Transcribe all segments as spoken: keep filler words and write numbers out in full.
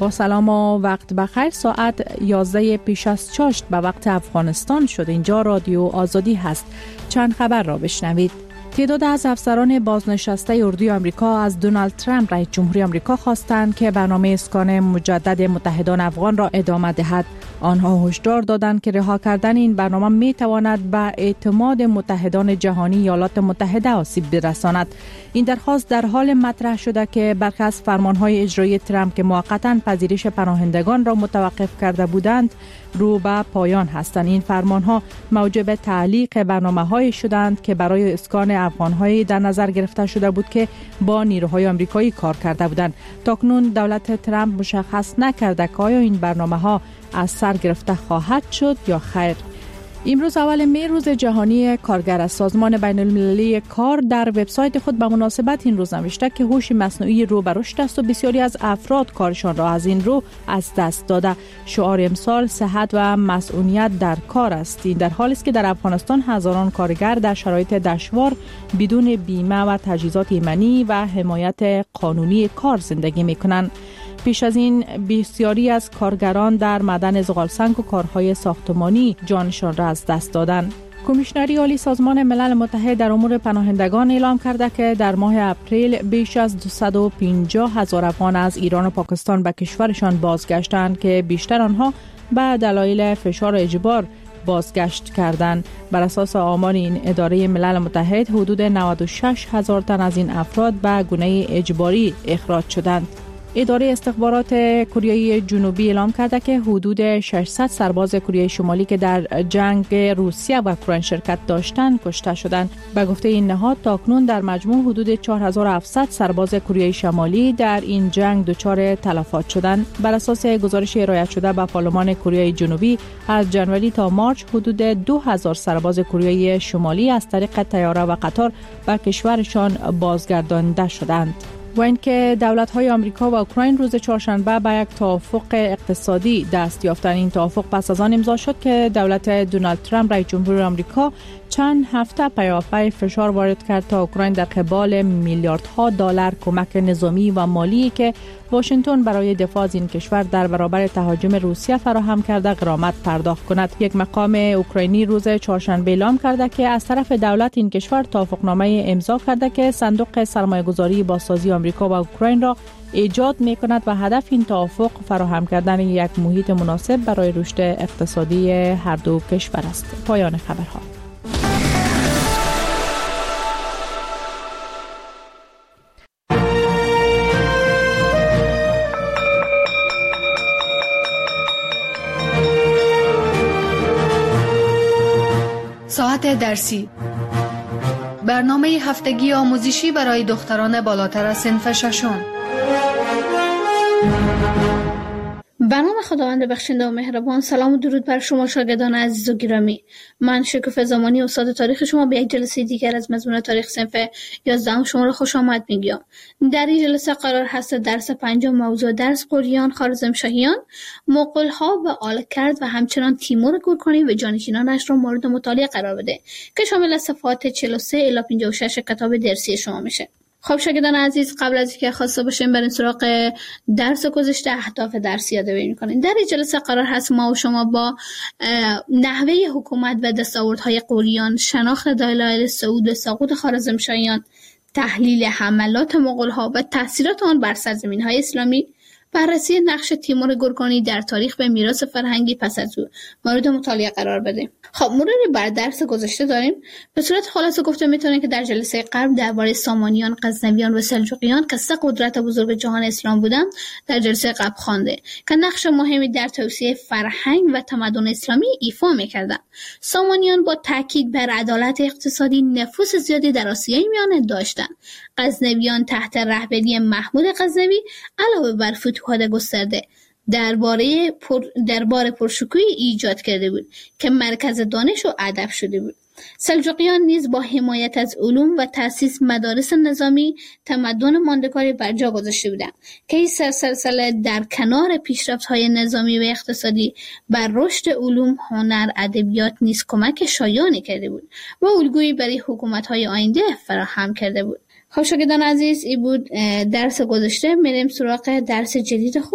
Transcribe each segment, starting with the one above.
با سلام و وقت بخیر. ساعت یازده پیش از چاشت به وقت افغانستان شد. اینجا رادیو آزادی هست. چند خبر را بشنوید. تعداد از افسران بازنشسته اردوی آمریکا از دونالد ترامپ رئیس جمهوری آمریکا خواستند که برنامه اسکان مجدد متحدان افغان را ادامه دهد. آنها هشدار دادند که رها کردن این برنامه می تواند به اعتماد متحدان جهانی ایالات متحده آسیب برساند. این درخواست در حال مطرح شده که برخی از فرمانهای اجرایی ترامپ که موقتاً پذیرش پناهندگان را متوقف کرده بودند رو به پایان هستند. این فرمانها موجب تعلیق برنامه‌های شدند که برای اسکان افغان‌های در نظر گرفته شده بود که با نیروهای آمریکایی کار کرده بودند. تاکنون دولت ترامپ مشخص نکرده که آیا این برنامه‌ها از سر گرفته خواهد شد یا خیر. امروز اول می روز جهانی کارگر است. سازمان بین المللی کار در وبسایت خود به مناسبت این روز نوشته که هوش مصنوعی رو به رشد است و بسیاری از افراد کارشان را از این رو از دست داده. شعار امسال صحت و مسئولیت در کار است. این در حالی است که در افغانستان هزاران کارگر در شرایط دشوار بدون بیمه و تجهیزات ایمنی و حمایت قانونی کار زندگی می‌کنند. پیش از این بسیاری از کارگران در معدن زغالسنگ و کارهای ساختمانی جانشان را از دست دادند. کمیشنری عالی سازمان ملل متحد در امور پناهندگان اعلام کرده که در ماه اپریل بیش از دویست و پنجاه هزار افغان از ایران و پاکستان به کشورشان بازگشتند که بیشتر آنها به دلایل فشار اجبار بازگشت کردند. بر اساس آمار این اداره ملل متحد حدود نود و شش هزار تن از این افراد به گونه اجباری اخراج شدند. اداره استخبارات کره جنوبی اعلام کرده که حدود ششصد سرباز کره شمالی که در جنگ روسیه و اوکراین شرکت داشتند کشته شدند. به گفته این نهاد تاکنون در مجموع حدود چهار هزار و هفتصد سرباز کره شمالی در این جنگ دچار تلفات شدند. بر اساس گزارش ارائه شده به پارلمان کره جنوبی از جنوری تا مارچ حدود دو هزار سرباز کره شمالی از طریق طیاره و قطار به کشورشان بازگردانده شدند. و اینکه دولت‌های آمریکا و اوکراین روز چهارشنبه به یک توافق اقتصادی دست یافتند. این توافق پس از آن امضا شد که دولت دونالد ترامپ رئیس جمهور آمریکا چند هفته پیاپی فشار وارد کرد تا اوکراین در قبال میلیاردها دلار کمک نظامی و مالی که واشنگتن برای دفاع از این کشور در برابر تهاجم روسیه فراهم کرده غرامت پرداخت کند. یک مقام اوکراینی روز چهارشنبه اعلام کرده که از طرف دولت این کشور توافقنامه امضا کرده که صندوق سرمایه‌گذاری بازسازی آمریکا و اوکراین را ایجاد می‌کند و هدف این توافق فراهم کردن یک محیط مناسب برای رشد اقتصادی هر دو کشور است. پایان خبرها. ساعت درسی، برنامه هفتگی آموزشی برای دختران بالاتر از صنف ششم. به نام خداوند بخشنده و مهربان. سلام و درود بر شما شاگردان عزیز و گرامی. من شکوفه زمانی استاد تاریخ شما به یک جلسه دیگر از مضمون تاریخ صنف یازدهم شما را خوش آمد میگم. در این جلسه قرار هست درس پنجم موضوع درس قریان خوارزمشاهیان، مغول‌ها و آلکرد و همچنان تیمور گورکانی و جانشینانش را مورد مطالعه قرار بده که شامل صفحات چهل و سه الی پنجاه و شش کتاب درسی شما میشه. خب شاگردان عزیز، قبل از اینکه خواسته باشیم بریم سراغ درس گذشته، اهداف درسی یادآوری می‌کنیم. در این جلسه قرار هست ما و شما با نحوه حکومت و دستاوردهای قریان، شناخت دلایل صعود و سقوط خوارزمشاهیان، تحلیل حملات مغول‌ها و تاثیرات آن بر سرزمین‌های اسلامی، بررسی نقش تیمور گورکانی در تاریخ به میراث فرهنگی پس از او مورد مطالعه قرار بدیم. خب مروری بر درس گذشته داریم. به صورت خلاصه گفته میتونیم که در جلسه قبل درباره سامانیان، غزنویان و سلجوقیان که سه قدرت بزرگ جهان اسلام بودند در جلسه قبل خوانده که نقش مهمی در توسعه فرهنگ و تمدن اسلامی ایفا میکردند. سامانیان با تاکید بر عدالت اقتصادی نفوذ زیادی در آسیای میانه داشتند. غزنویان تحت رهبری محمود غزنوی علاوه بر فتوحات گسترده درباره پر دربار پرشکوهی ایجاد کرده بود که مرکز دانش و ادب شده بود. سلجوقیان نیز با حمایت از علوم و تأسیس مدارس نظامی تمدن ماندگاری بر جا گذاشته بودند که این سلسله در کنار پیشرفت‌های نظامی و اقتصادی بر رشد علوم، هنر، ادبیات نیز کمک شایانی کرده بود و الگویی برای حکومت‌های آینده فراهم کرده بود. خب شاگردان عزیز، این بود درس گذشته. میریم سراغ درس جدید خود.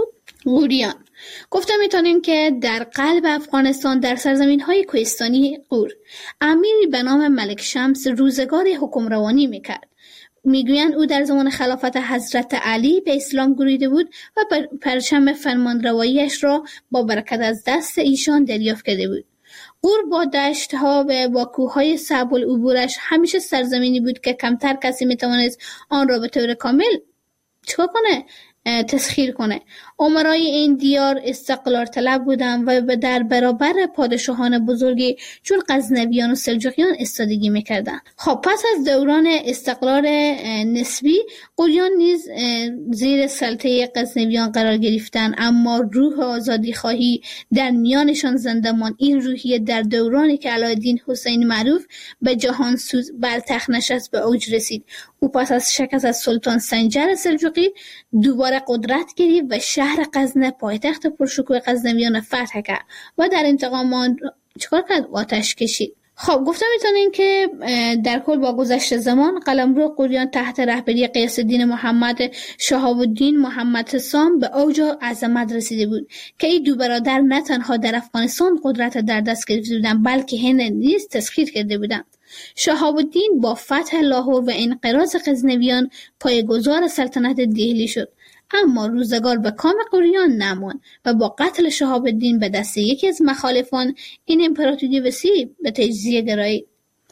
غوریان. گفتم میتونیم که در قلب افغانستان در سرزمین های کوهستانی غور امیری به نام ملک شمس روزگاری حکمروانی میکرد. میگویند او در زمان خلافت حضرت علی به اسلام گریده بود و پرچم فرمانرواییش را با برکت از دست ایشان دریافت کرده بود. غور با دشت‌ها و با کوه‌های صعب العبورش همیشه سرزمینی بود که کمتر کسی میتوانست آن را به طور کامل چیکار کنه؟ تسخیر کنه. امرای این دیار استقلال طلب بودند و در برابر پادشاهان بزرگی چون غزنویان و سلجوقیان استادگی میکردند. خب پس از دوران استقلال نسبی غوریان نیز زیر سلطه غزنویان قرار گرفتند، اما روح آزادی خواهی در میانشان زنده ماند. این روحیه در دورانی که علایالدین حسین معروف به جهان سوز بر تخت نشست به اوج رسید. او پس از شکست از سلطان سنجر سلجوقی دوباره قدرت گرفت و شهر غزنه پایتخت پرشکوه غزنویان فتح کرد و در انتقام آن چیکار کرد؟ آتش کشید. خب گفتم میتونین که در کل با گذشت زمان قلمرو غوریان تحت رهبری غیاث الدین محمد شهاب الدین محمد سام به اوج عظمت رسیده بود که این دو برادر نه تنها در افغانستان قدرت در دست گرفته بودند بلکه هند نیز تسخیر کرده بودند. شهاب الدین با فتح لاهور و انقراض غزنویان پایه‌گذار سلطنت دهلی شد، اما روزگار به کام غوریان نماند و با قتل شهاب الدین به دست یکی از مخالفان این امپراتوری وسیع به تجزیه گرایید.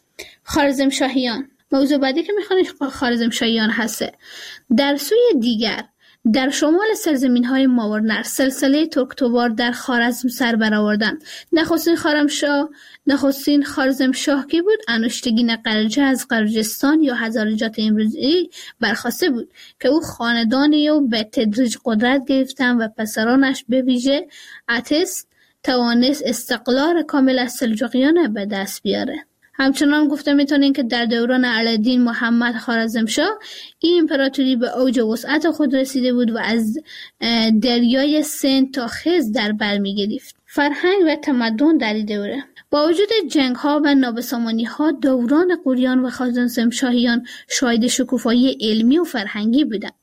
خوارزمشاهیان. موضوع بعدی که میخوانیم خوارزمشاهیان هسته. در سوی دیگر در شمال سرزمین‌های ماورنر سلسله ترکتوار در خوارزم سر برآوردند. نخستین خارمشاه نخستین خوارزمشاه کی بود؟ انوشتگین قرجه از قرجستان یا هزارجات امروزی برخواسته بود که او خاندانی و به تدریج قدرت گرفتند و پسرانش به ویژه اتس توانست استقلال کامل از سلجوقیان به دست بیاره. همچنان گفته میتونین که در دوران علایالدین محمد خوارزمشاه این امپراتوری به اوج وسعت خود رسیده بود و از دریای سند تا خز در بر میگرفت. فرهنگ و تمدن در این دوره با وجود جنگ ها و نابسامانی ها دوران غوریان و خوارزمشاهیان شاهد شکوفایی علمی و فرهنگی بودند.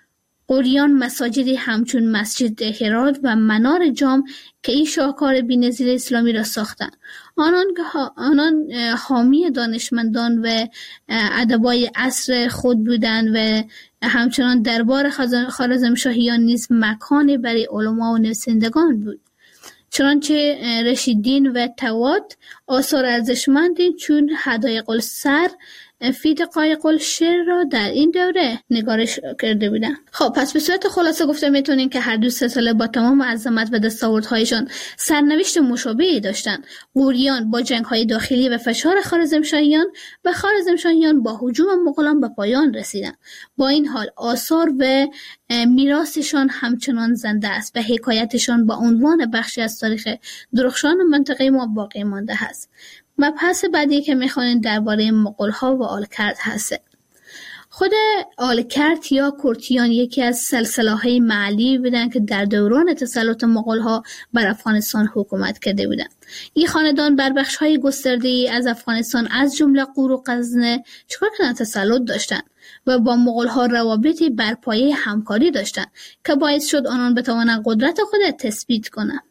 غوریان مساجدی همچون مسجد هرات و منار جام که این شاهکار بی‌نظیر اسلامی را ساختند. آنان آنان حامی دانشمندان و ادبای عصر خود بودند و همچنان دربار خوارزمشاهیان نیز مکانی برای علما و نویسندگان بود. چنانچه رشیدین و توات آثار ارزشمندی چون هدایق السر فید قایق الشعر را در این دوره نگارش کرده بودند. خب پس به صورت خلاصه گفته میتونیم که هر دو سلسله با تمام عظمت و دستاوردهایشان سرنوشت مشابهی داشتند. غوریان با جنگ‌های داخلی و فشار خوارزمشاهیان و خوارزمشاهیان با هجوم مغولان به پایان رسیدند. با این حال آثار و میراثشان همچنان زنده است و حکایتشان با عنوان بخشی از تاریخ درخشان منطقه ما باقی مانده است. مبحث بعدی که میخوانیم درباره مغول‌ها و آلکرد هست. خود آلکرد یا کرتیان یکی از سلسله‌های محلی بودند که در دوران تسلط مغول‌ها بر افغانستان حکومت کرده بودند. این خاندان بر بخش‌های گسترده‌ای از افغانستان از جمله غور و غزنه چیکار کردند؟ تسلط داشتند و با مغول‌ها روابطی بر پایه همکاری داشتند که باعث شد آنان بتوانند قدرت خود را تثبیت کنند.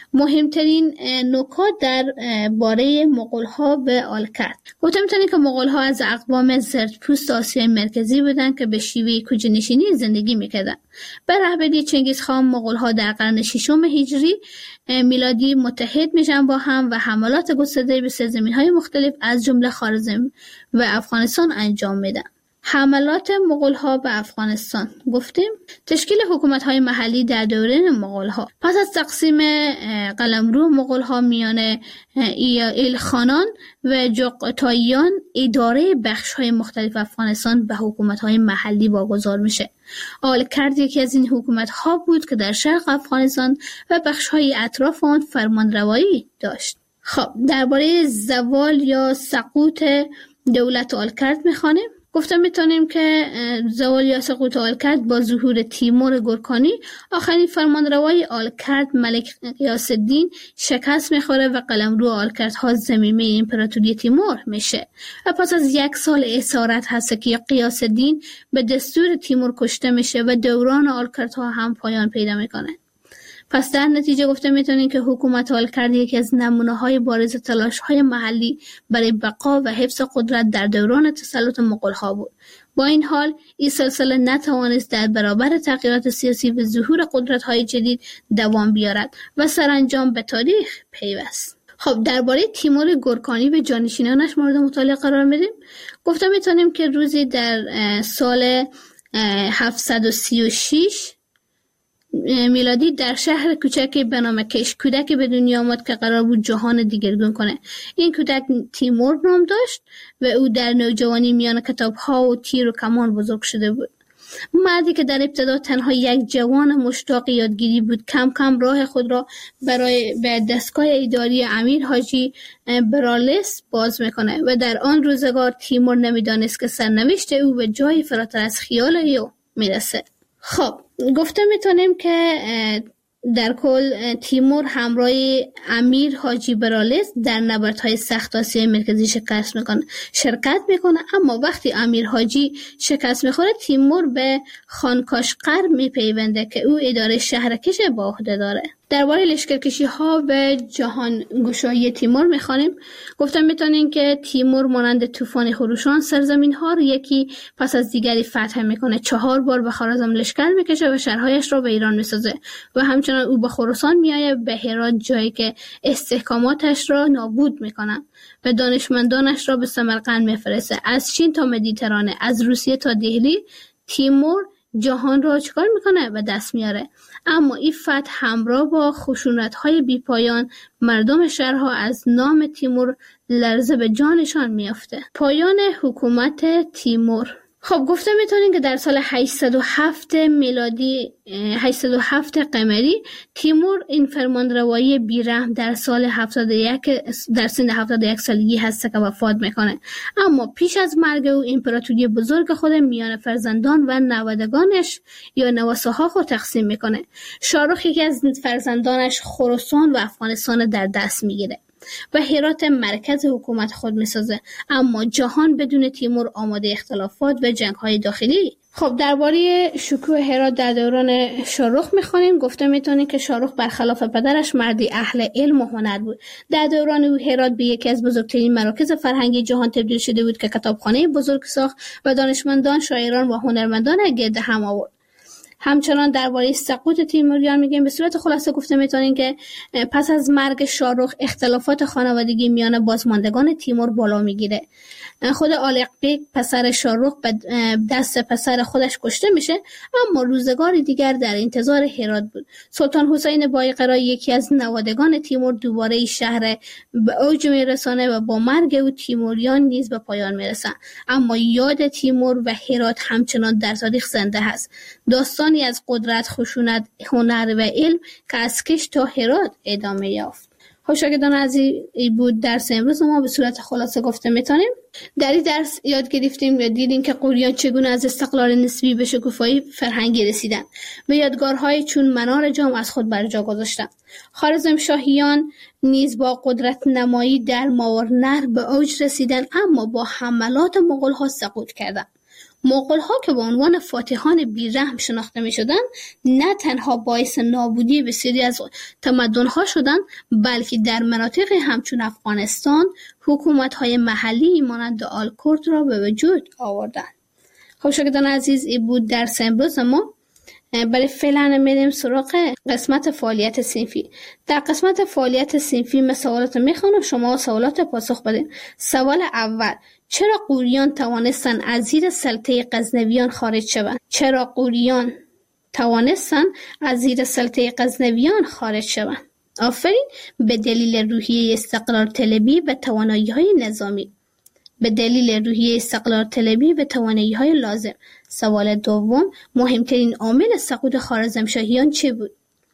مهمترین نکات در باره مغول‌ها و آلکرد. گفته میتونید که مغول‌ها از اقوام زردپوست آسیای مرکزی بودند که به شیوه کوچه‌نشینی زندگی میکردند. به رهبری چنگیزخان مغول‌ها در قرن ششم هجری میلادی متحد میشن با هم و حملات گسترده به سرزمین‌های مختلف از جمله خوارزم و افغانستان انجام میدن. حملات مغول‌ها به افغانستان. گفتیم تشکیل حکومت‌های محلی در دوره مغول‌ها. پس از تقسیم قلمرو مغول‌ها میان ایلخانان و جغتاییان اداره بخش‌های مختلف افغانستان به حکومت‌های محلی واگذار میشه. آلکرد یکی از این حکومت‌ها بود که در شرق افغانستان و بخش‌های اطراف آن فرمانروایی داشت. خب درباره زوال یا سقوط دولت آلکرد می‌خوانیم. گفتم میتونیم که زوال یا سقوط آلکرد با ظهور تیمور گورکانی آخرین فرمانروای آلکرد ملک غیاث الدین شکست میخوره و قلمرو آلکردها ضمیمه امپراتوری تیمور میشه و پس از یک سال اسارت هست که غیاث الدین به دستور تیمور کشته میشه و دوران آلکردها هم پایان پیدا میکنه. پس در نتیجه گفته میتونیم که حکومت حالکرد یکی از نمونه‌های بارز تلاش‌های محلی برای بقا و حفظ قدرت در دوران تسلط مغول‌ها بود. با این حال این سلسله نتوانست در برابر تغییرات سیاسی و ظهور قدرت‌های جدید دوام بیارد و سرانجام به تاریخ پیوست. خب درباره تیمور گورکانی و جانشینانش مورد مطالعه قرار میدیم. گفته میتونیم که روزی در سال هفتصد و سی و شش میلادی در شهر کوچکی به نام کش کودکی به دنیا آمد که قرار بود جهان دیگرگون کنه. این کودک تیمور نام داشت و او در نوجوانی میان کتاب‌ها و تیر و کمان بزرگ شده بود. مردی که در ابتدا تنها یک جوان مشتاق یادگیری بود، کم کم راه خود را برای به دستگاه اداری امیر حاجی برالیس باز میکنه و در آن روزگار تیمور نمیدانست که سرنوشت او به جای فراتر از خیال او میرسه. خب گفته میتونیم که در کل تیمور همراه امیر حاجی برالیس در نبردهای سخت آسیای مرکزی شکست میکنه شرکت میکنه اما وقتی امیر حاجی شکست میخوره تیمور به خانکاشقر میپیونده که او اداره شهرکش با عهده داره. درباره لشکرکشی ها و جهان گشایی تیمور میخوانیم. گفتم میتونین که تیمور مانند طوفان خروشان سرزمین ها رو یکی پس از دیگری فتح میکنه. چهار بار به خوارزم لشکر میکشه و شهرهایش رو به ایران میسازه و همچنان او به خراسان میایه، به هرات جایی که استحکاماتش را نابود میکنه و دانشمندانش را به سمرقند میفرسته. از چین تا مدیترانه، از روسیه تا دهلی تیمور جهان را چکار میکنه و دست میاره. اما این فتح همراه با خشونت‌های بیپایان مردم شهرها از نام تیمور لرزه به جانشان میافته. پایان حکومت تیمور. خب گفته میتونیم که در سال هشتصد و هفت میلادی هشتصد و هفت قمری تیمور این فرمانروایی بیرحم در سال هفتاد و یک در سن هفتاد و یک سالگی هست که وفات میکنه. اما پیش از مرگ او امپراتوری بزرگ خود میان فرزندان و نوادگانش یا نواساها خود تقسیم میکنه. شاهرخ یکی از فرزندانش خراسان و افغانستان در دست میگیره و هرات مرکز حکومت خود میسازه. اما جهان بدون تیمور آماده اختلافات و جنگ‌های داخلی. خب درباره شکوه هرات در دوران شاهرخ میخوانیم. گفته میتونیم که شاهرخ برخلاف پدرش مردی اهل علم و هنر بود. در دوران او هرات به یکی از بزرگترین مراکز فرهنگی جهان تبدیل شده بود که کتابخانه بزرگ ساخت و دانشمندان، شاعران و هنرمندان گرد هم آورد. همچنان درباره سقوط تیموریان میگیم. به صورت خلاصه گفته میتونیم که پس از مرگ شاهرخ اختلافات خانوادگی میان بازماندگان تیمور بالا میگیره. خود آلق بیگ پسر شاهرخ به دست پسر خودش کشته میشه، اما روزگاری دیگر در انتظار هرات بود. سلطان حسین بایقرا یکی از نوادگان تیمور دوباره شهر به اوج میرسانه و با مرگ او تیموریان نیز به پایان میرسن. اما یاد تیمور و هرات همچنان در تاریخ زنده هست. داستانی از قدرت، خشونت، هنر و علم که از کش تا هرات ادامه یافت. شاگردان عزیز، بود درس امروز ما به صورت خلاصه گفته میتونیم. در این درس یاد گرفتیم و دیدیم که غوریان چگونه از استقلال نسبی به شکوفایی فرهنگی رسیدن و یادگارهای چون منار جام از خود بر جا گذاشتن. خوارزمشاهیان نیز با قدرت نمایی در ماورنهر به اوج رسیدن، اما با حملات مغول‌ها سقوط کردند. مغول‌ها که به عنوان فاتحان بیرحم شناخته می‌شدند، نه تنها باعث نابودی بسیاری از تمدن‌ها شدند، بلکه در مناطق همچون افغانستان حکومت‌های محلی مانند آلکورد را به وجود آوردند. خب شاگردان عزیز، این بود درس امروز ما. برای فعلا میریم سراغ قسمت فعالیت صنفی. در قسمت فعالیت صنفی من سوالات میخوانم، شما سوالات پاسخ بدین. سوال اول: چرا غوریان توانستند از زیر سلطه غزنویان خارج شوند؟ چرا غوریان توانستند از زیر سلطه غزنویان خارج شوند؟ آفرین. به دلیل روحیه استقلال طلبی و توانایی‌های نظامی. به دلیل روحیه استقلال طلبی و توانایی‌های لازم. سوال دوم: مهمترین عامل سقوط خوارزمشاهیان چه بود؟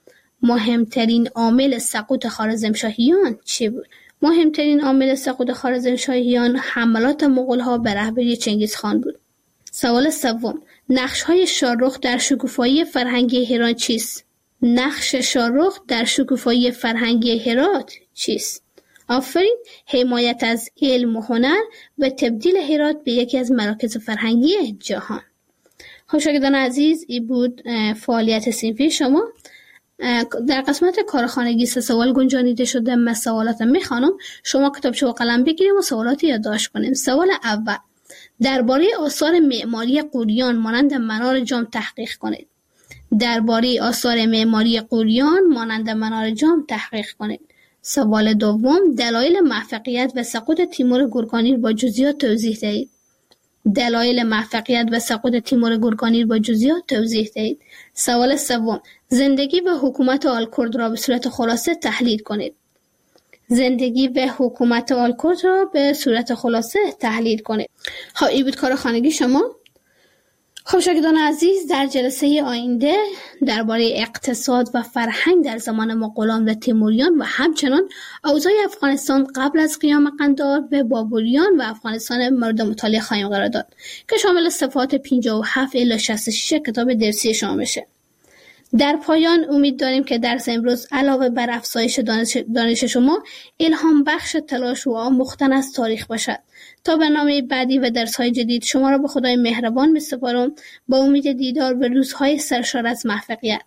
مهمترین عامل سقوط خوارزمشاهیان چه بود؟ مهمترین عامل سقوط خوارزمشاهیان حملات مغول‌ها به رهبری چنگیزخان بود. سوال سوم: نقش‌های شاهرخ در شکوفایی فرهنگی هرات چیست؟ نقش شاهرخ در شکوفایی فرهنگی هرات چیست؟ آفرین. حمایت از علم و هنر و تبدیل هرات به یکی از مراکز فرهنگی جهان. خب شاگردان عزیز، این بود فعالیت صنفی شما. در قسمت کارخانگی سه سوال گنجانیده شده. من سوالات میخوانم، شما کتابچه و قلم بگیریم و سوالات یادداشت کنیم. سوال اول: درباره آثار معماری غوریان مانند منار جام تحقیق کنید. درباره آثار معماری غوریان مانند منار جام تحقیق کنید. سوال دوم: دلایل موفقیت و سقوط تیمور گورکانی با جزئیات توضیح دهید. دلایل موفقیت و سقوط تیمور گورکانی با جزئیات توضیح دهید. سوال سوم: زندگی و حکومت آل کرد را به صورت خلاصه تحلیل کنید. زندگی و حکومت آل کرد را به صورت خلاصه تحلیل کنید. خب این بود کار خانگی شما. خب شاگردان عزیز، در جلسه آینده درباره اقتصاد و فرهنگ در زمان مغولان و تیموریان و همچنان اوضاع افغانستان قبل از قیام قندهار و بابریان و افغانستان مورد مطالعه خواهیم قرار داد که شامل صفحات پنجاه و هفت الی شصت و شش کتاب درسی شما بشه. در پایان امید داریم که درس امروز علاوه بر افزایش دانش, دانش شما الهام بخش تلاش و آموختن از تاریخ باشد. تا برنامه بعدی و درس‌های جدید شما را به خدای مهربان می‌سپارم با امید دیدار و روزهای سرشار از موفقیت.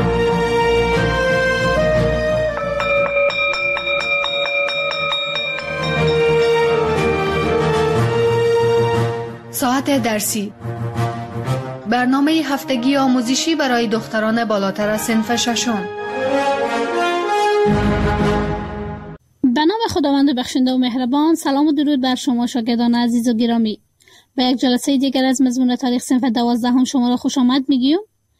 ساعت درسی، برنامه هفتگی آموزشی برای دختران بالاتر از صنف ششم. به نام خداوند بخشنده و مهربان. سلام و درود بر شما شاگردان عزیز و گرامی. به یک جلسه دیگر از مضمون تاریخ صنف دوازدهم شما را خوش آمد میگیم.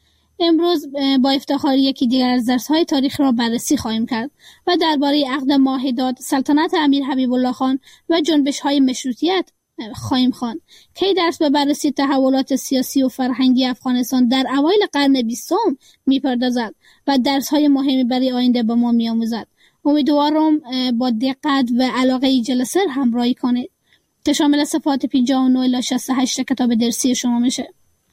امروز با افتخار یکی دیگر از درس‌های تاریخ را بررسی خواهیم کرد و درباره عقد ماهیداد، سلطنت امیر حبیب الله خان و جنبش‌های مشروطیت خواهیم خواند که این درس به بررسی تحولات سیاسی و فرهنگی افغانستان در اوایل قرن بیستم میپردازد و درس‌های مهمی برای آینده به ما می‌آموزد. امیدوارم با دقت و علاقه ای جلسه همراهی کنید که شامل صفحات پنجاه و نه الی شصت و هشت کتاب درسی شما میشه.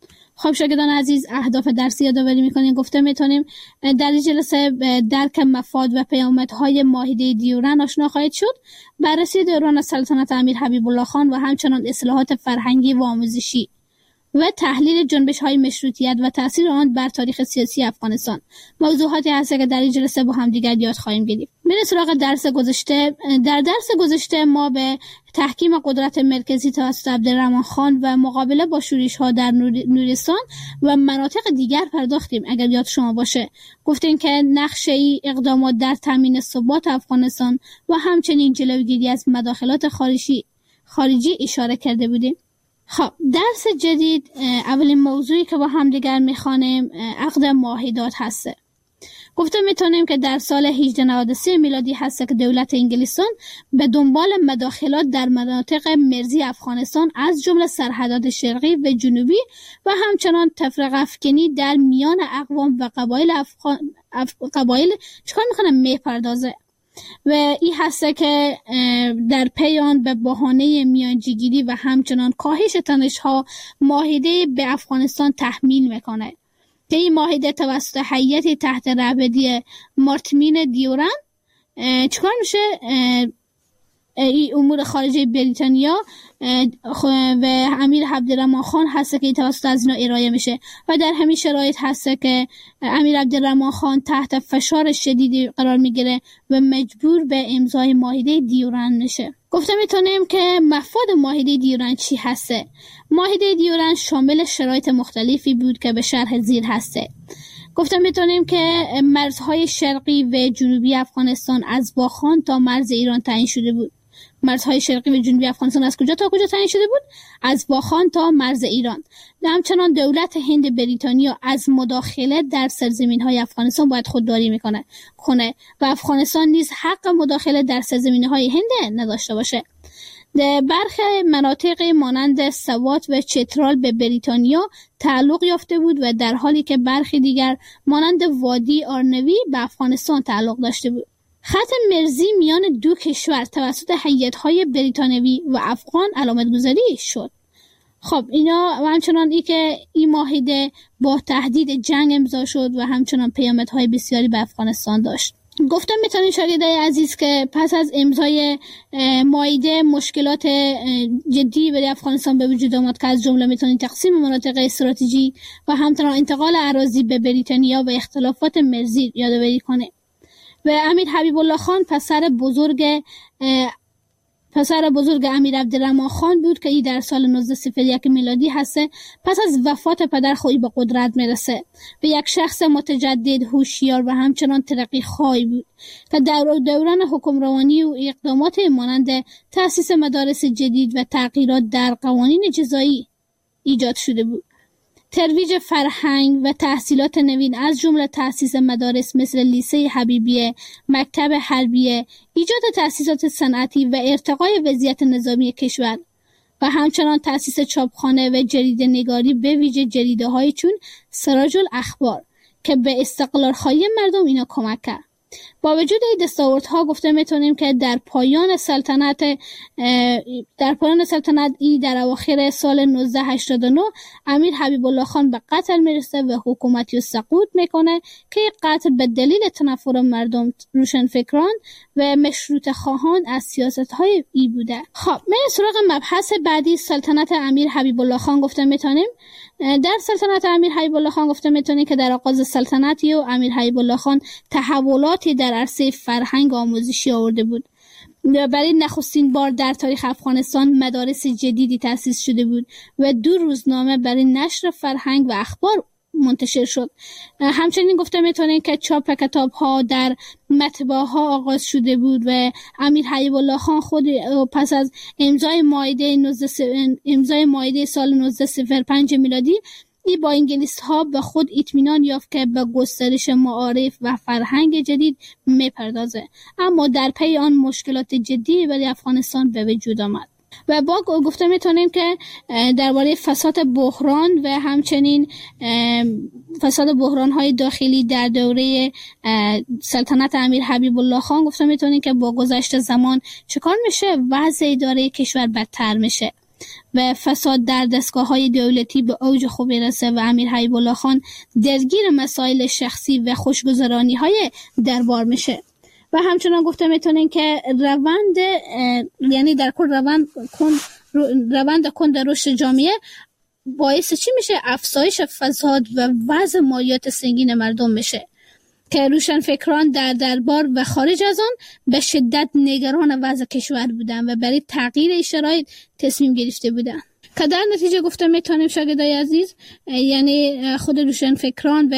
خب شاگردان عزیز، اهداف درسی یادآوری می‌کنیم. گفته میتونیم در این جلسه درک مفاد و پیامدهای معاهده دیورن آشنا خواهید شد، بررسی دوران سلطنت امیر حبیب الله خان و همچنان اصلاحات فرهنگی و آموزشی و تحلیل جنبش‌های مشروطیت و تأثیر آن بر تاریخ سیاسی افغانستان موضوعاتی هست که در این جلسه با هم دیگر یاد خواهیم گرفت. میریم سراغ درس گذشته. در درس گذشته ما به تحکیم قدرت مرکزی توسط عبدالرحمن خان و مقابله با شورش‌ها در نورستان و مناطق دیگر پرداختیم. اگر یاد شما باشه گفتیم که نقشه اقدامات در تامین ثبات افغانستان و همچنین جلوگیری از مداخلات خارجی خارجی اشاره کرده بودیم. خب درس جدید، اولین موضوعی که با هم دیگر میخوانیم عقد ماهیداد هسته. گفته میتونیم که در سال هجده نود و سه میلادی هسته که دولت انگلستان به دنبال مداخلات در مناطق مرزی افغانستان از جمله سرحدات شرقی و جنوبی و همچنان تفرقه افکنی در میان اقوام و قبایل افغان اف... قبایل چکار میکنه میپردازه و این هسته که در پیان به بهانه میانجیگیری و همچنان کاهش تنش‌ها معاهده به افغانستان تحمیل میکنه که این معاهده توسط هیئت تحت رهبری مارتین دیورن چکار میشه؟ این امور خارجه بریتانیا و امیر عبدالرحمن خان هست که توسط از اینا ارائه میشه و در همین شرایط هست که امیر عبدالرحمن خان تحت فشار شدیدی قرار میگیره و مجبور به امضای معاهده دیورن میشه. گفته میتونیم که مفاد معاهده دیورن چی هسته؟ معاهده دیورن شامل شرایط مختلفی بود که به شرح زیر هسته. گفته میتونیم که مرزهای شرقی و جنوبی افغانستان از واخان تا مرز ایران تعیین شده بود. مرزهای شرقی و جنوبی افغانستان از کجا تا کجا تعیین شده بود؟ از واخان تا مرز ایران. همچنان دولت هند بریتانیا از مداخله در سرزمین‌های افغانستان باید خودداری میکنه کنه و افغانستان نیز حق مداخله در سرزمین‌های هند نداشته باشه. برخی مناطق مانند سوات و چترال به بریتانیا تعلق یافته بود و در حالی که برخی دیگر مانند وادی آرنوی به افغانستان تعلق داشته بود. خط مرزی میان دو کشور توسط هیئت‌های بریتانوی و افغان علامت گذاری شد. خب اینا و همچنان ای که این معاهده با تهدید جنگ امضا شد و همچنان پیامدهای بسیاری به افغانستان داشت. گفتم میتونین شاگردای عزیز که پس از امضای مایده مشکلات جدی برای افغانستان به وجود آمد که از جمله میتونین تقسیم مناطق استراتژی و همچنین انتقال اراضی به بریتانیا و اختلافات مرزی یادآوری کنه. و امیر حبیب الله خان پسر بزرگ پسر بزرگ امیر عبدالرحمن خان بود که ای در سال نوزده صفر یک میلادی هسته. پس از وفات پدر خود به قدرت میرسه و یک شخص متجدد، هوشیار و همچنان ترقی خواهی بود که در دوران حکمرانی و اقدامات مانند تأسیس مدارس جدید و تغییرات در قوانین جزایی ایجاد شده بود. ترویج فرهنگ و تحصیلات نوین از جمله تأسیس مدارس مثل لیسه حبیبیه، مکتب حربیه، ایجاد تأسیسات صنعتی و ارتقای وضعیت نظامی کشور و همچنان تأسیس چاپخانه و جریده نگاری به ویژه جریده های چون سراج الاخبار که به استقلال خواهی مردم اینا کمک کرد. با وجود این دستاوردها گفته میتونیم که در پایان سلطنت در پایان سلطنت ای در اواخر سال نوزده هشتاد و نه امیر حبیب الله خان به قتل میرسه و حکومتی رو سقوط میکنه که این قتل به دلیل تنفر مردم، روشنفکران و مشروطه خواهان از سیاست های ای بوده. خب من سراغ مبحث بعدی سلطنت امیر حبیب الله خان گفته میتونیم. در سلطنت امیر حبیب الله خان گفته میتونیم که در آغاز سلطنت او امیر حبیب الله خان تحولاتی در عرصه فرهنگ آموزشی آورده بود. برای نخستین بار در تاریخ افغانستان مدارس جدیدی تأسیس شده بود و دو روزنامه برای نشر فرهنگ و اخبار منتشر شد. همچنین گفته میتونیم که چاپ کتاب ها در مطبعه ها آغاز شده بود و امیر حبیب الله خان خود پس از امضای مایده امضای مایده سال نوزده صفر پنج میلادی ای با انگلیس ها به خود اطمینان یافت که به گسترش معارف و فرهنگ جدید میپردازه، اما در پی آن مشکلات جدی برای افغانستان به وجود آمد. و با گفته میتونیم که درباره فساد بحران و همچنین فساد بحران های داخلی در دوره سلطنت امیر حبیب الله خان گفته میتونیم که با گذشت زمان چکار میشه؟ وضع اداره کشور بدتر میشه و فساد در دستگاه‌های دولتی به اوج خود میرسه و امیر حبیب الله خان درگیر مسائل شخصی و خوشگذرانی‌های دربار میشه. و همچنان گفته میتونین که روند یعنی در کل روند کن روند کند رشد جامعه باعث چی میشه؟ افزایش فساد و وضع مالیات سنگین مردم میشه که روشنفکران در دربار و خارج از آن به شدت نگران وضع کشور بودن و برای تغییر شرایط تصمیم گرفته بودن که در نتیجه گفته میتونیم شاگردای عزیز یعنی خود روشنفکران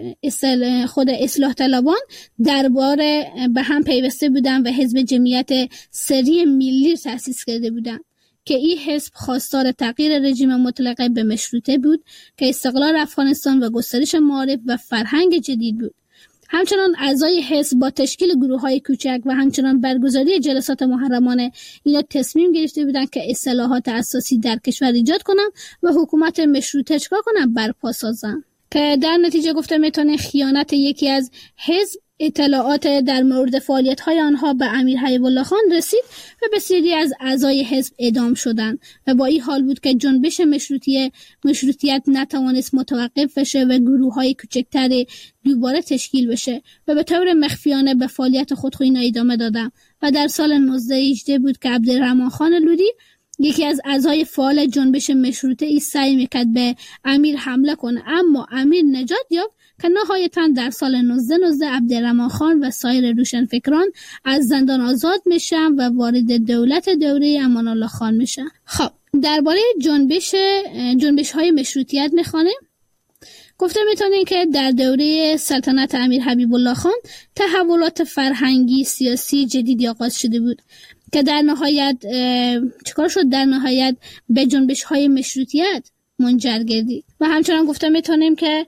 و خود اصلاح طلبان دربار به هم پیوسته بودن و حزب جمعیت سری ملی تأسیس کرده بودن که این حزب خواستار تغییر رژیم مطلقه به مشروطه بود که استقلال افغانستان و گسترش معارف و فرهنگ جدید بود. همچنان اعضای حزب با تشکیل گروه‌های کوچک و همچنان برگزاری جلسات محرمانه اینا تصمیم گرفته بودند که اصلاحات اساسی در کشور ایجاد کنند و حکومت مشروطه چکار کنند؟ برپا سازند که در نتیجه گفته میتونه خیانت یکی از حزب اطلاعات در مورد فعالیت‌های آنها به امیر حبیب الله خان رسید و بسیاری از اعضای حزب اعدام شدند و با این حال بود که جنبش مشروطیه مشروطیت نتوانست متوقف بشه و گروه‌های کوچکتری دوباره تشکیل بشه و به طور مخفیانه به فعالیت خود اینا ادامه دادند و در سال نوزده هجده بود که عبدالرحمن خان لودی یکی از اعضای فعال جنبش مشروطه ای سعی میکرد به امیر حمله کنه، اما امیر نجات یافت که نهایتاً در سال نوزده نوزده عبدالرحمن خان و سایر روشنفکران از زندان آزاد میشن و وارد دولت دوره امان الله خان میشن. خب درباره جنبش جنبش های مشروطیت میخوانیم. گفته میتونیم که در دوره سلطنت امیر حبیب الله خان تحولات فرهنگی سیاسی جدیدی آغاز شده بود که در نهایت چیکار شد؟ در نهایت به جنبش های مشروطیت منجر گردید و همچنان گفته میتونیم که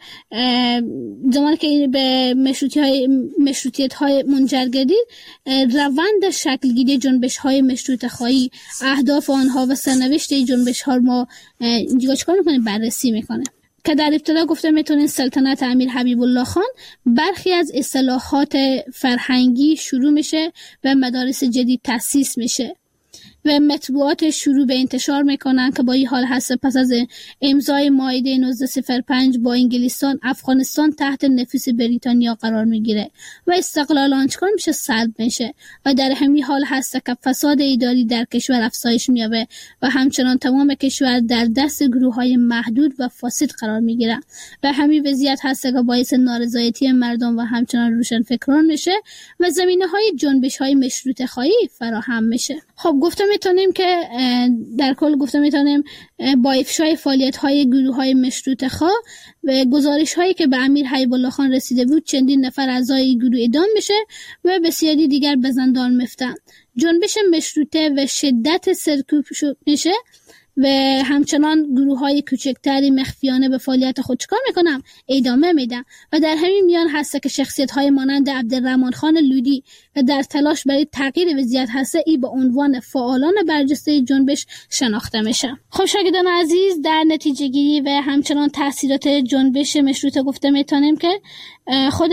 زمانی که به مشروطیت مشروطیت های منجر گردید روند شکلگیری جنبش های مشروطه خواهی، اهداف آنها و سرنوشت جنبش ها ما دیگه چیکار میکنیم؟ بررسی میکنه که در ابتدا گفته میتونیم سلطنت امیر حبیب الله خان برخی از اصلاحات فرهنگی شروع میشه و مدارس جدید تأسیس میشه و مطبوعات شروع به انتشار میکنن که با این حال هست پس از امضای معاهده نوزده صفر پنج با انگلستان، افغانستان تحت نفوذ بریتانیا قرار میگیره و استقلال آنچنان میشه سلب میشه و در همین حال هست که فساد اداری در کشور افزایش مییابه و همچنان تمام کشور در دست گروه های محدود و فاسد قرار میگیره و همین وضعیت هست که باعث نارضایتی مردم و همچنان روشنفکران میشه و زمینه های جنبش های مشروطه خواهی فراهم میشه. خب گفته میتونیم که در کل گفته میتونیم با افشای فعالیت های گروه های مشروطه خواه و گزارش هایی که به امیر حبیب الله خان رسیده بود چندین نفر اعضای گروه اعدام میشه و بسیاری دیگر به زندان میفتن. جنبش مشروطه و شدت سرکوب میشه و همچنان گروه های کوچکتری مخفیانه به فعالیت خود چکار میکنن؟ ادامه میدن و در همین میان هست که شخصیت های مانند عبدالرحمن خان لودی و در تلاش برای تغییر وضعیت هست ای به عنوان فعالان برجسته جنبش شناخته میشه. خب شاگردان عزیز، در نتیجه گیری و همچنان تاثیرات جنبش مشروطه گفته میتونیم که خود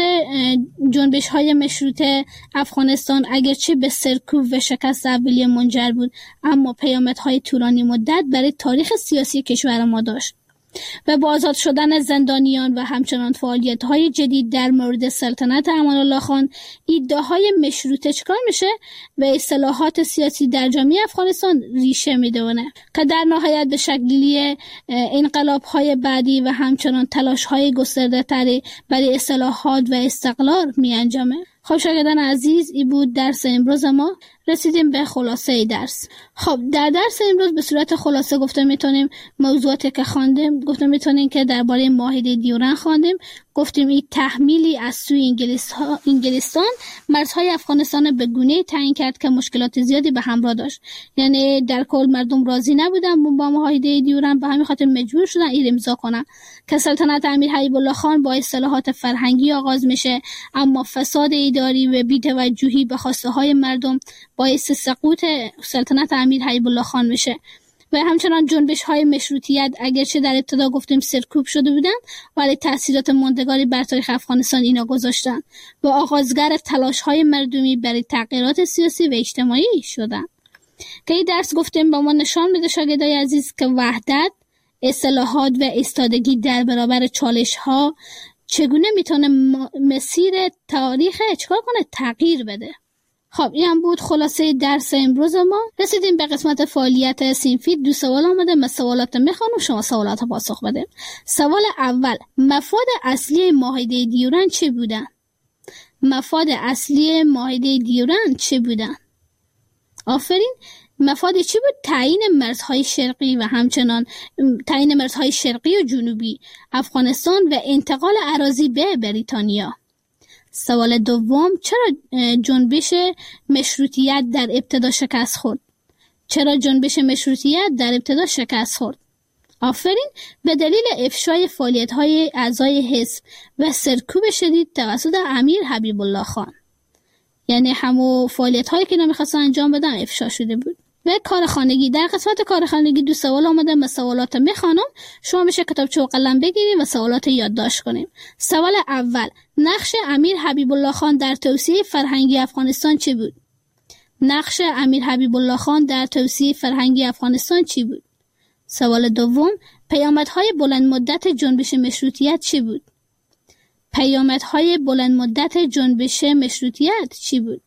جنبش های مشروطه افغانستان اگرچه به سرکوب و شکست اولیه منجر بود، اما پیامدهای طولانی مدت برای تاریخ سیاسی کشور ما داشت و با آزاد شدن زندانیان و همچنان فعالیت‌های جدید در مورد سلطنت امان الله خان، ایده‌های مشروطه چکار میشه و اصلاحات سیاسی در جامعه افغانستان ریشه میدونه که در نهایت به شکلی انقلاب‌های بعدی و همچنان تلاش‌های گسترده‌تری برای اصلاحات و استقلال میانجامه. خب شاگردان عزیز، این بود درس امروز ما. رسیدیم به خلاصه درس. خب در درس امروز به صورت خلاصه گفته میتونیم موضوعاتی که خواندیم، گفته میتونیم که درباره معاهده دیورن خواندیم، گفتیم این تحمیلی از سوی انگلستان مرزهای افغانستان به گونه‌ای تعیین کرد که مشکلات زیادی به همراه داشت. یعنی در کل مردم راضی نبودن با معاهده دیورن، به همین خاطر مجبور شدن این امضا کنن که سلطنت امیر حبیب الله خان با اصلاحات فرهنگی آغاز میشه، اما فساد اداری و بی‌توجهی به خواسته های مردم باعث سقوط سلطنت امیر حبیب الله خان میشه و همچنان جنبش های مشروطیت اگرچه در ابتدا گفتیم سرکوب شده بودن، ولی تاثیرات ماندگاری بر تاریخ افغانستان اینا گذاشتن و آغازگر تلاش های مردمی برای تغییرات سیاسی و اجتماعی شدن که این درس گفتیم با ما نشان میده شاگردای عزیز که وحدت، اصلاحات و ایستادگی در برابر چالش ها چگونه میتونه مسیر تاریخ چکار کنه؟ تغییر بده. خب این هم بود خلاصه درس امروز ما. رسیدیم به قسمت فعالیت صنفی. دو سوال آمده، من سوالات میخوانم، شما سوالات پاسخ بده. سوال اول، مفاد اصلی معاهده دیورن چه بودن؟ مفاد اصلی معاهده دیورن چه بودن؟ آفرین. مفاد چی بود؟ تعیین مرزهای شرقی و همچنان تعیین مرزهای شرقی و جنوبی افغانستان و انتقال اراضی به بریتانیا. سوال دوم، چرا جنبش مشروطیت در ابتدا شکست خورد؟ چرا جنبش مشروطیت در ابتدا شکست خورد؟ آفرین. به دلیل افشای فعالیت‌های اعضای حزب و سرکوب شدید توسط امیر حبیب الله خان. یعنی همو فعالیت‌هایی که نمی‌خواستن انجام بدن افشا شده بود. و کار خانگی. در قسمت کار خانگی دو سوال آمده، من سوالات میخوانم، شما میشه کتابچه و قلم بگیرید و سوالات یادداشت کنیم. سوال اول، نقش امیر حبیب الله خان در توسعه فرهنگی افغانستان چی بود؟ نقش امیر حبیب الله خان در توسعه فرهنگی افغانستان چی بود؟ سوال دوم، پیامدهای بلند مدت جنبش مشروطیت چی بود؟ پیامدهای بلند مدت جنبش مشروطیت چی بود؟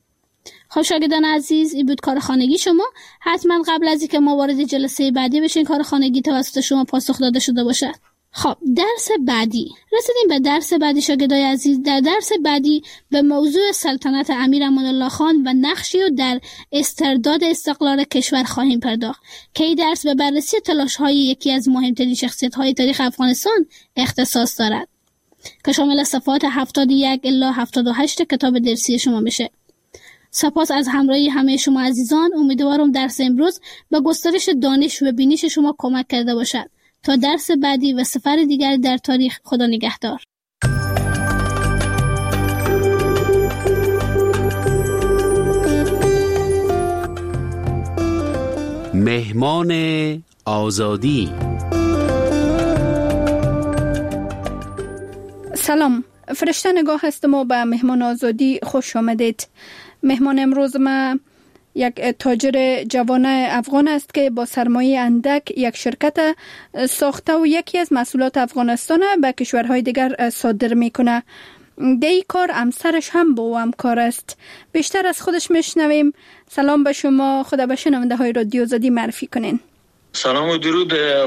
خب شاگردان عزیز، این بود کار خانگی شما. حتما قبل از اینکه ما وارد جلسه بعدی بشین کار خانگی توسط شما پاسخ داده شده باشد. خب درس بعدی. رسیدیم به درس بعدی شاگردای عزیز. در درس بعدی به موضوع سلطنت امیر امان الله خان و نقشی و در استرداد استقلال کشور خواهیم پرداخت که این درس به بررسی تلاش‌های یکی از مهمترین شخصیت‌های تاریخ افغانستان اختصاص دارد که شامل صفحات هفتاد و یک الی هفتاد و هشت کتاب درسی شما میشه. سپاس از همراهی همه شما عزیزان. امیدوارم درس امروز به گسترش دانش و بینش شما کمک کرده باشد. تا درس بعدی و سفر دیگر در تاریخ، خدا نگهدار. مهمان آزادی. سلام، فرشته نگاه هستم و به مهمان آزادی خوش آمدید. مهمان امروز ما یک تاجر جوان افغان است که با سرمایه اندک یک شرکت ساخته و یکی از محصولات افغانستان به کشورهای دیگر صادر میکنه. در این کار همسرش هم با او همکار است. بیشتر از خودش میشنویم. سلام به شما، خدا به شنونده های رادیو آزادی معرفی کنین. سلام و درود